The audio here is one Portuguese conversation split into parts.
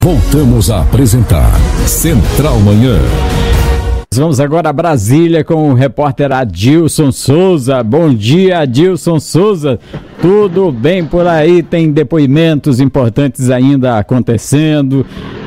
Voltamos a apresentar Central Manhã. Vamos agora a Brasília com o repórter Adilson Souza. Bom dia, Adilson Souza. Tudo bem por aí? Tem depoimentos importantes ainda acontecendo.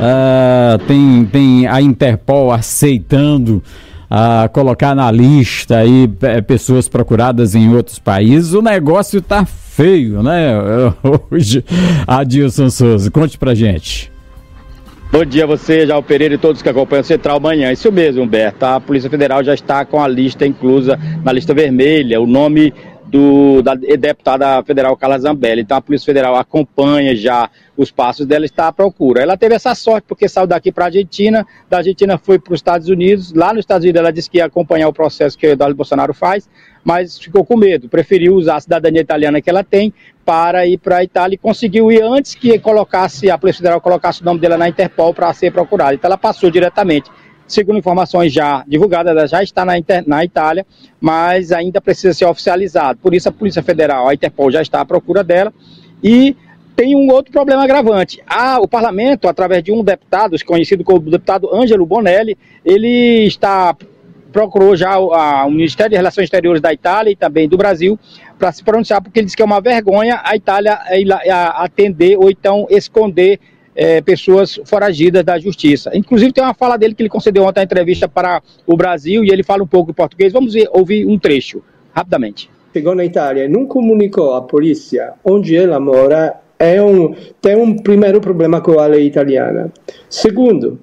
Tem a Interpol aceitando colocar na lista aí pessoas procuradas em outros países. O negócio tá feio, né? Hoje, Adilson Souza, conte pra gente. Bom dia a você, João Pereira e todos que acompanham o Central Manhã. Isso mesmo, Humberto. A Polícia Federal já está com a lista inclusa na lista vermelha, o nome da deputada federal Carla Zambelli. Então a Polícia Federal acompanha já os passos dela, está à procura. Ela teve essa sorte porque saiu daqui para a Argentina, da Argentina foi para os Estados Unidos. Lá nos Estados Unidos ela disse que ia acompanhar o processo que o Eduardo Bolsonaro faz, mas ficou com medo, preferiu usar a cidadania italiana que ela tem para ir para a Itália e conseguiu ir antes que a Polícia Federal colocasse o nome dela na Interpol para ser procurada. Então ela passou diretamente. Segundo informações já divulgadas, ela já está na Itália, mas ainda precisa ser oficializado. Por isso a Polícia Federal, a Interpol, já está à procura dela. E tem um outro problema agravante. O parlamento, através de um deputado, conhecido como deputado Ângelo Bonelli, ele procurou já o Ministério de Relações Exteriores da Itália e também do Brasil para se pronunciar, porque ele disse que é uma vergonha a Itália atender ou então esconder pessoas foragidas da justiça. Inclusive tem uma fala dele que ele concedeu ontem a entrevista para o Brasil e ele fala um pouco em português. Vamos ouvir um trecho, rapidamente. Chegou na Itália e não comunicou à polícia onde ela mora, tem um primeiro problema com a lei italiana. Segundo,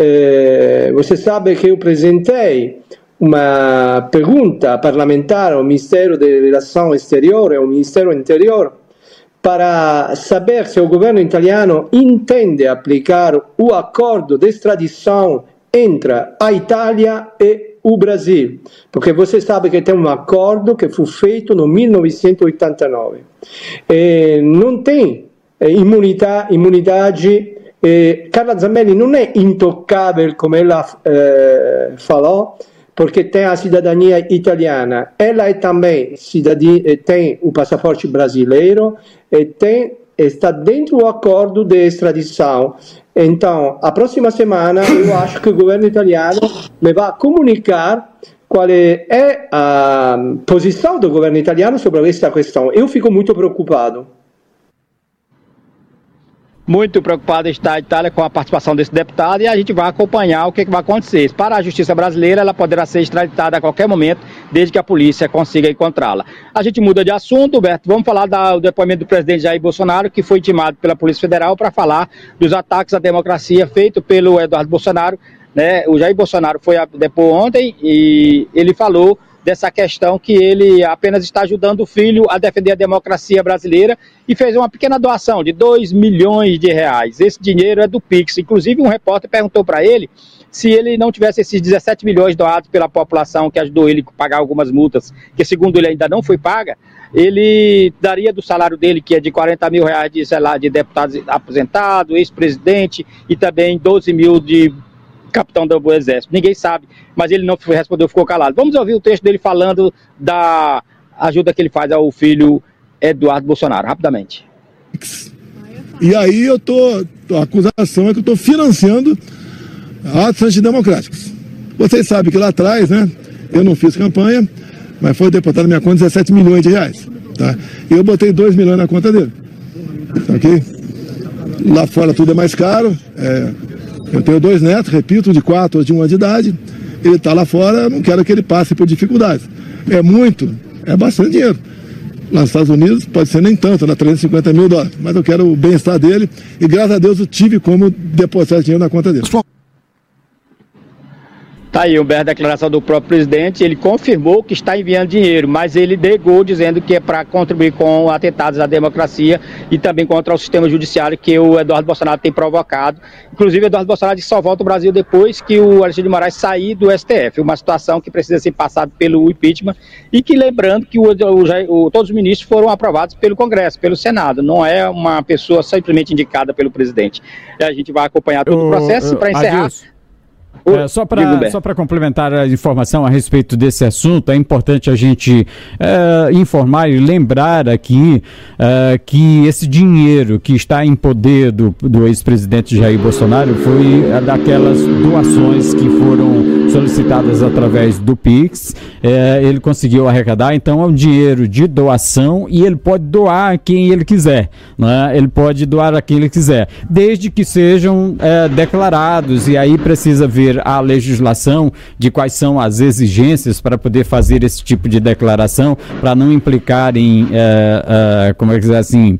você sabe que eu apresentei uma pergunta parlamentar ao Ministério da Relação Exterior e ao Ministério Interior para saber se o governo italiano entende aplicar o acordo de extradição entre a Itália e o Brasil, porque você sabe que tem um acordo que foi feito no 1989. Não tem imunidade. Carla Zambelli não é intocável, como ela falou, porque tem a cidadania italiana. Ela também tem o passaporte brasileiro e está dentro do acordo de extradição. Então, a próxima semana, eu acho que o governo italiano me vai comunicar qual é a posição do governo italiano sobre esta questão. Eu fico muito preocupado. Muito preocupada está a Itália com a participação desse deputado e a gente vai acompanhar o que vai acontecer. Para a justiça brasileira, ela poderá ser extraditada a qualquer momento, desde que a polícia consiga encontrá-la. A gente muda de assunto, Humberto. Vamos falar do depoimento do presidente Jair Bolsonaro, que foi intimado pela Polícia Federal para falar dos ataques à democracia feitos pelo Eduardo Bolsonaro. O Jair Bolsonaro foi a depor ontem e ele falou dessa questão que ele apenas está ajudando o filho a defender a democracia brasileira e fez uma pequena doação de 2 milhões de reais. Esse dinheiro é do Pix. Inclusive, um repórter perguntou para ele se ele não tivesse esses 17 milhões doados pela população que ajudou ele a pagar algumas multas, que segundo ele ainda não foi paga, ele daria do salário dele, que é de 40 mil reais de deputado aposentado, ex-presidente, e também 12 mil de capitão do Exército. Ninguém sabe, mas ele não respondeu, ficou calado. Vamos ouvir o texto dele falando da ajuda que ele faz ao filho Eduardo Bolsonaro, rapidamente. E aí a acusação é que eu estou financiando atos antidemocráticos. Vocês sabem que lá atrás, né, eu não fiz campanha, mas foi depositado na minha conta 17 milhões de reais. Tá? E eu botei 2 milhões na conta dele. Tá, ok? Lá fora tudo é mais caro. Eu tenho 2 netos, repito, de 4 ou de 1 ano de idade. Ele está lá fora, eu não quero que ele passe por dificuldades. É bastante dinheiro. Lá nos Estados Unidos pode ser nem tanto, dá 350 mil dólares. Mas eu quero o bem-estar dele e graças a Deus eu tive como depositar dinheiro na conta dele. Tá aí, Humberto, a declaração do próprio presidente. Ele confirmou que está enviando dinheiro, mas ele negou, dizendo que é para contribuir com atentados à democracia e também contra o sistema judiciário que o Eduardo Bolsonaro tem provocado. Inclusive, o Eduardo Bolsonaro disse que só volta ao Brasil depois que o Alexandre de Moraes sair do STF, uma situação que precisa ser passada pelo impeachment e que, lembrando que todos os ministros foram aprovados pelo Congresso, pelo Senado, não é uma pessoa simplesmente indicada pelo presidente. E a gente vai acompanhar todo o processo para encerrar. Só para complementar a informação a respeito desse assunto, é importante a gente informar e lembrar aqui que esse dinheiro que está em poder do ex-presidente Jair Bolsonaro foi daquelas doações que foram solicitadas através do Pix. Ele conseguiu arrecadar, então é um dinheiro de doação e ele pode doar a quem ele quiser, né? Ele pode doar a quem ele quiser, desde que sejam declarados, e aí precisa ver a legislação de quais são as exigências para poder fazer esse tipo de declaração, para não implicar em, como é que diz assim,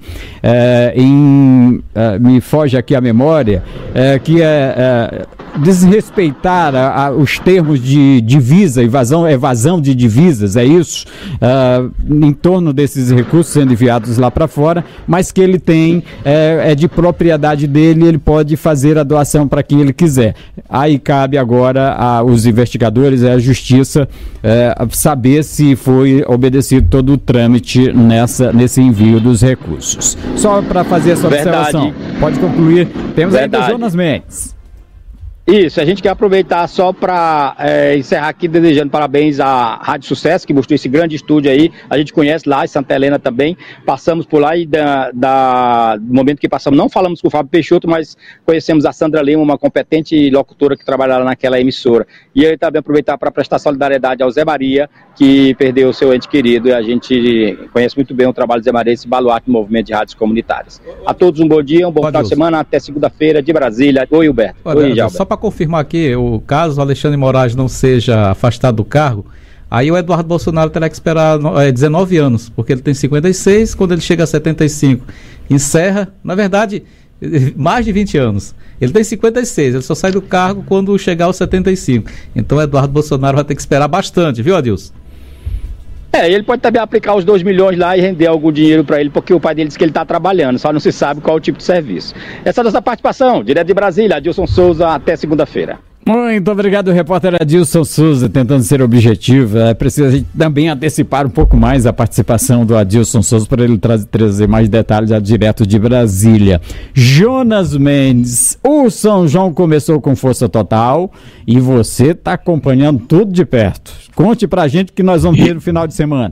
me foge aqui a memória, que desrespeitar os termos de divisa, evasão de divisas, é isso, em torno desses recursos sendo enviados lá para fora, mas que ele tem, é de propriedade dele, ele pode fazer a doação para quem ele quiser. Aí cabe agora aos investigadores, a justiça, saber se foi obedecido todo o trâmite nesse envio dos recursos. Só para fazer essa observação. Pode concluir. Temos ainda Jonas Mendes. Isso, a gente quer aproveitar só para encerrar aqui desejando parabéns à Rádio Sucesso, que mostrou esse grande estúdio aí. A gente conhece lá, em Santa Helena também. Passamos por lá e do momento que passamos, não falamos com o Fábio Peixoto, mas conhecemos a Sandra Lima, uma competente locutora que trabalhava naquela emissora. E eu também aproveitar para prestar solidariedade ao Zé Maria, que perdeu o seu ente querido, e a gente conhece muito bem o trabalho do Zé Maria, esse baluarte do movimento de rádios comunitárias. A todos um bom dia, um bom final de semana, até segunda-feira de Brasília. Oi, Huberto. Oi, Jalberto. Só para confirmar aqui, o caso Alexandre Moraes não seja afastado do cargo, aí o Eduardo Bolsonaro terá que esperar 19 anos, porque ele tem 56, quando ele chega a 75, encerra, na verdade, mais de 20 anos. Ele tem 56, ele só sai do cargo quando chegar aos 75. Então o Eduardo Bolsonaro vai ter que esperar bastante, viu, Adilson? Ele pode também aplicar os 2 milhões lá e render algum dinheiro para ele, porque o pai dele diz que ele está trabalhando, só não se sabe qual o tipo de serviço. Essa é a nossa participação, direto de Brasília, Adilson Souza, até segunda-feira. Muito obrigado, repórter Adilson Souza, tentando ser objetivo. Precisa a gente também antecipar um pouco mais a participação do Adilson Souza para ele trazer mais detalhes direto de Brasília. Jonas Mendes, o São João começou com força total e você está acompanhando tudo de perto. Conte pra gente o que nós vamos ver no final de semana.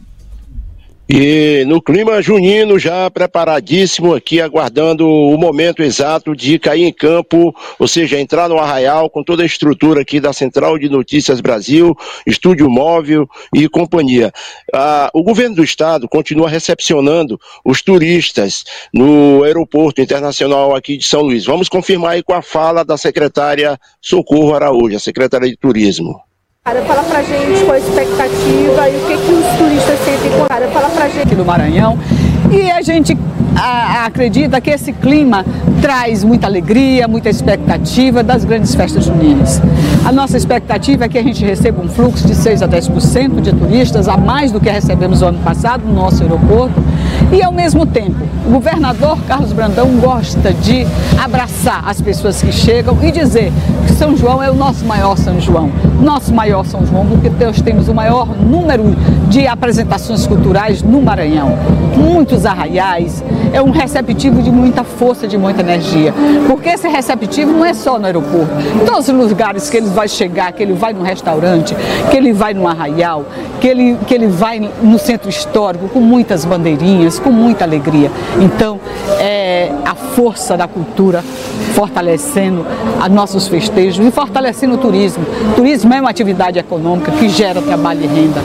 E no clima junino, já preparadíssimo aqui, aguardando o momento exato de cair em campo, ou seja, entrar no Arraial com toda a estrutura aqui da Central de Notícias Brasil, estúdio móvel e companhia. O governo do estado continua recepcionando os turistas no aeroporto internacional aqui de São Luís. Vamos confirmar aí com a fala da secretária Socorro Araújo, a secretária de Turismo. Fala pra gente qual a expectativa e o que os turistas sentem. Fala pra gente do Maranhão. E a gente acredita que esse clima traz muita alegria, muita expectativa das grandes festas juninas. A nossa expectativa é que a gente receba um fluxo de 6 a 10% de turistas, a mais do que recebemos no ano passado no nosso aeroporto. E, ao mesmo tempo, o governador Carlos Brandão gosta de abraçar as pessoas que chegam e dizer que São João é o nosso maior São João. Nosso maior São João, porque nós temos o maior número de apresentações culturais no Maranhão. Muitos arraiais, é um receptivo de muita força, de muita energia. Porque esse receptivo não é só no aeroporto. Em todos os lugares que ele vai chegar, que ele vai num restaurante, que ele vai num arraial, que ele vai no centro histórico com muitas bandeirinhas, com muita alegria. Então, é a força da cultura fortalecendo nossos festejos e fortalecendo o turismo. O turismo é uma atividade econômica que gera trabalho e renda.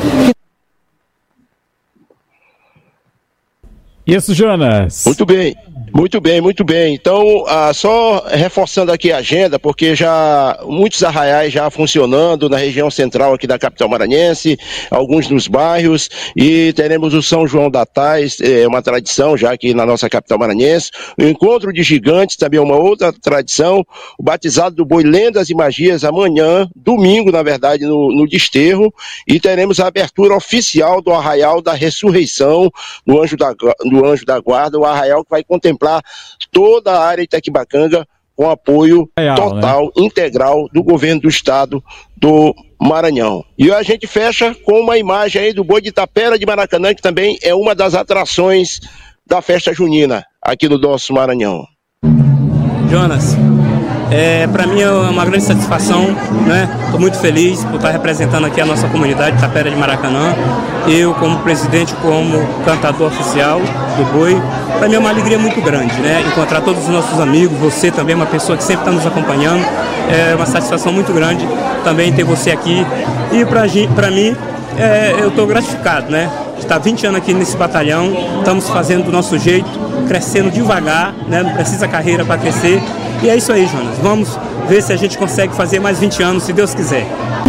Isso, Jonas. Muito bem. Muito bem, muito bem. Então, só reforçando aqui a agenda, porque já muitos arraiais já funcionando na região central aqui da capital maranhense, alguns nos bairros, e teremos o São João da Tais, uma tradição já aqui na nossa capital maranhense, o Encontro de Gigantes, também uma outra tradição, o Batizado do Boi Lendas e Magias amanhã, domingo, na verdade, no Desterro, e teremos a abertura oficial do Arraial da Ressurreição, no Anjo da Guarda, o arraial que vai contemplar toda a área Itaquibacanga com apoio total, integral do governo do estado do Maranhão. E a gente fecha com uma imagem aí do Boi de Tapera de Maracanã, que também é uma das atrações da festa junina aqui no nosso Maranhão. Jonas, para mim é uma grande satisfação, né? Estou muito feliz por estar representando aqui a nossa comunidade Tapera de Maracanã. Eu, como presidente, como cantador oficial do Boi, para mim é uma alegria muito grande, né? Encontrar todos os nossos amigos, você também é uma pessoa que sempre está nos acompanhando. É uma satisfação muito grande também ter você aqui. E para mim, eu estou gratificado, né? Está 20 anos aqui nesse batalhão, estamos fazendo do nosso jeito, crescendo devagar, né? Não precisa carreira para crescer. E é isso aí, Jonas. Vamos ver se a gente consegue fazer mais 20 anos, se Deus quiser.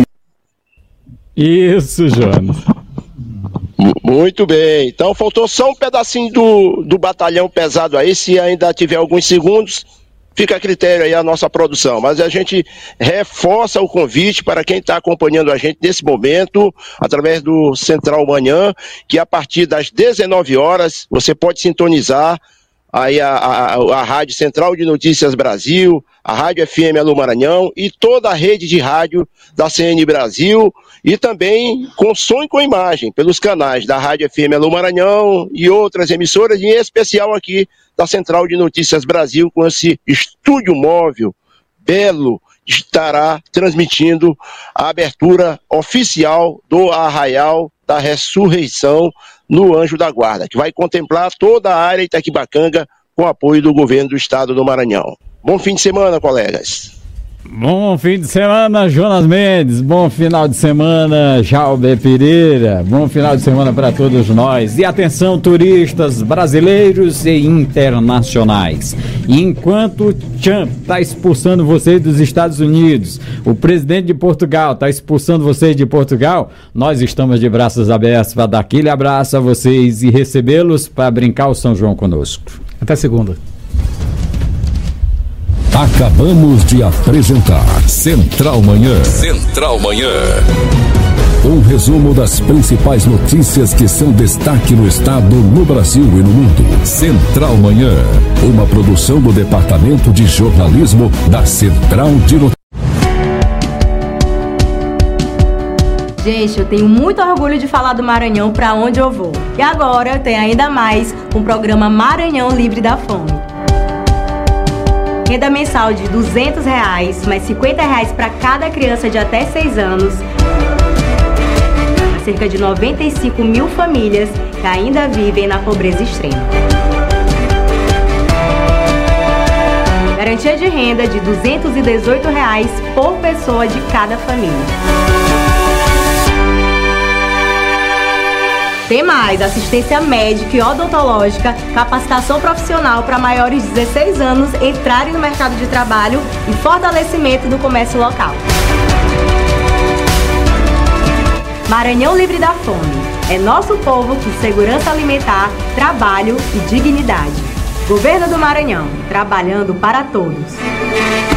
Isso, Jonas. Muito bem. Então faltou só um pedacinho do batalhão pesado aí. Se ainda tiver alguns segundos, fica a critério aí a nossa produção. Mas a gente reforça o convite para quem está acompanhando a gente nesse momento, através do Central Manhã, que a partir das 19 horas você pode sintonizar aí a Rádio Central de Notícias Brasil, a Rádio FM Alô Maranhão e toda a rede de rádio da CN Brasil, e também com som e com imagem pelos canais da Rádio FM Alô Maranhão e outras emissoras, e em especial aqui da Central de Notícias Brasil, com esse estúdio móvel belo, estará transmitindo a abertura oficial do Arraial da Ressurreição no Anjo da Guarda, que vai contemplar toda a área Itaquibacanga com apoio do governo do estado do Maranhão. Bom fim de semana, colegas. Bom fim de semana, Jonas Mendes. Bom final de semana, Jalber Pereira. Bom final de semana para todos nós. E atenção, turistas brasileiros e internacionais. Enquanto Trump está expulsando vocês dos Estados Unidos, o presidente de Portugal está expulsando vocês de Portugal, nós estamos de braços abertos para dar aquele abraço a vocês e recebê-los para brincar o São João conosco. Até segunda. Acabamos de apresentar Central Manhã. Central Manhã. Um resumo das principais notícias que são destaque no estado, no Brasil e no mundo. Central Manhã. Uma produção do Departamento de Jornalismo da Central de Notícias. Gente, eu tenho muito orgulho de falar do Maranhão para onde eu vou. E agora tem ainda mais com o programa Maranhão Livre da Fome. Renda mensal de R$200, mais R$50 para cada criança de até 6 anos. Cerca de 95 mil famílias que ainda vivem na pobreza extrema. Garantia de renda de R$218 por pessoa de cada família. Tem mais, assistência médica e odontológica, capacitação profissional para maiores de 16 anos entrarem no mercado de trabalho e fortalecimento do comércio local. Maranhão Livre da Fome. É nosso povo com segurança alimentar, trabalho e dignidade. Governo do Maranhão, trabalhando para todos.